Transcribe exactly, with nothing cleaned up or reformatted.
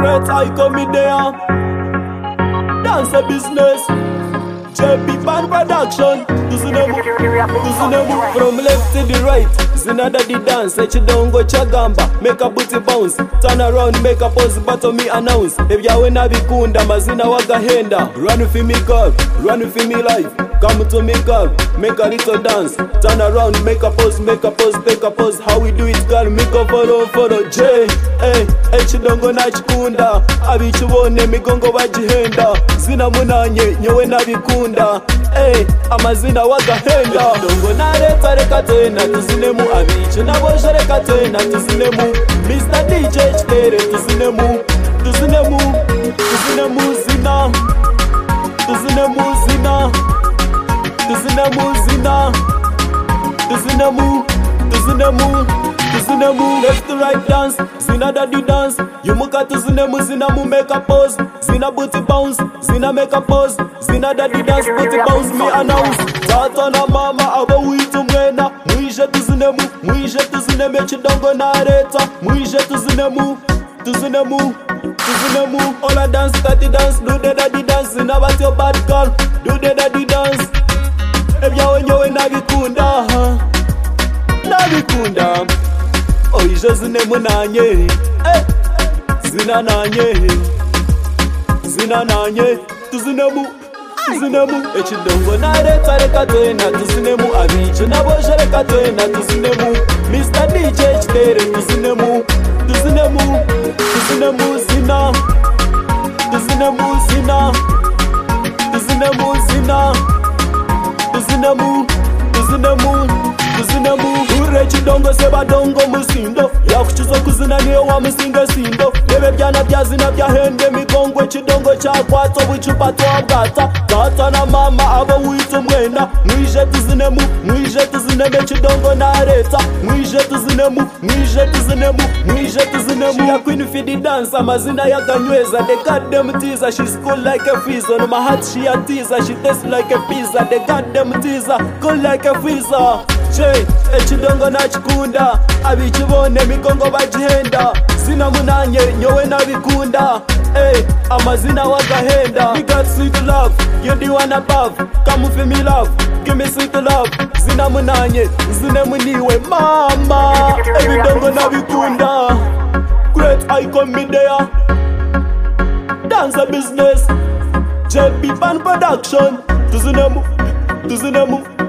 Great icon me there. Dance a business. J B Band Production. Tuzinemu, tuzinemu. From left to the right. Zinada the dance. Let you down go chagamba. Make a booty bounce. Turn around, make a pose, but me announce. If ya wena vikunda, mazina waga henda. Run for me girl, run for me life. Come to me girl, make a little dance. Turn around, make a pose, make a pose, take a pose. How we do it girl, make a follow, follow. J, hey, hey chidongo na chikunda. Abichubone migongo wajihenda. Zina munanye, nyewe na vikunda. Hey, amazina waga henda. Chidongo na reta reka tena, tuzinemu. Abichu na bosha reka tena, tuzinemu. Mister D J Chtere, tuzinemu. Tuzinemu, tuzinemu zina. Tuzinemu zina. Tuzinemu zina. Tuzinemu, tuzinemu, tuzinemu. Left to right dance, zina daddy dance. You muka tuzinemu zina mu make a pose. Zina booty bounce, zina make a pose. Zina daddy dance, booty bounce me announce. Tata na mama abo witu mwena. Muishe tuzinemu, muishe tuzinemu. Chidongo na reta, muishe tuzinemu. Tuzinemu, tuzinemu. All a dance, daddy dance, do the daddy dance. Zina bat your bad girl, do the daddy dance. Ebya wenyewe nabikunda, nabikunda. Oije zinemu nanye, eh. Zina nanye, zina nanye. Tuzinemu, tuzinemu. Echidongo na reta reka tena, tuzinemu. Abichu na bosha reka tena, tuzinemu. Mister D J Chtere, tuzinemu. Tuzinemu, tuzinemu zina. Tuzinemu zina. Tuzinemu zina. Tuzinemu, tuzinemu, tuzinemu. Ure chidongo seba dongo musindo. Yakuchuzo kuzina niyo wa musinga sindo. Nebe byana byazina byahende mikongwe. Chidongo chakwato buchupa twabgata. Tata na mama abo witu mwena. Mwije tuzinemu, mwije tuzineme. Chidongo na reta, mwije tuzinemu, mwije tuzinemu, mwije tuzinemu. She a queen for the dance, amazina ya ganyweza. They got them teaser, she's cool like a freezer. No my heart she a teaser, she tastes like a pizza. They got them teaser, cool like a freezer. Che, echidongo na chikunda. Abichubone mikongo bajihenda. Zina munanye, nyowe na vikunda. Hey, amazina waga henda. We got sweet love, you're the one above. Come for me love, give me sweet love. Zina munanye, zina muniwe mama. Ebidongo na vikunda. Great icon me there. Dance a business. J B Band Production. Tuzinemu, tuzinemu.